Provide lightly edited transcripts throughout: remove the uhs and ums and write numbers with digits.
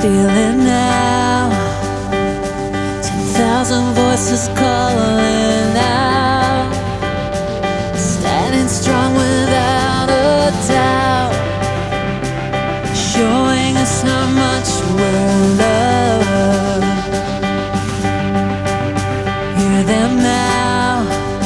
Feel it now, 10,000 voices calling out, standing strong without a doubt, showing us how much we're loved. Hear them now,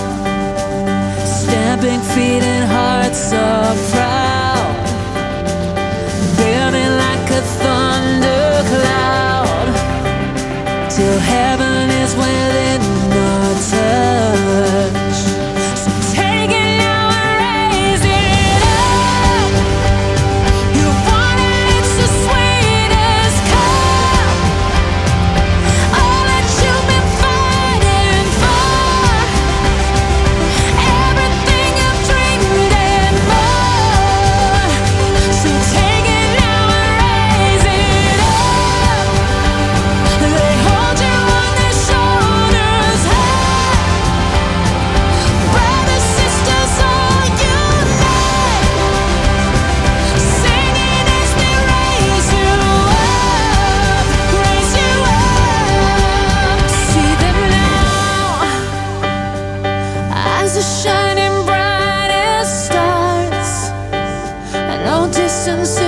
stamping feet and hearts so proud, burning like a thundercloud, till heaven is within our touch. So take it now and raise it up. You want it, it's the sweetest cup. All that you've been fighting for, everything you've dreamed and more. So take it now and raise it up. They hold you on their shoulders high. Brothers, sisters, all unite, singing as they raise you up, raise you up. See them now, eyes are shining bright as stars, and no distance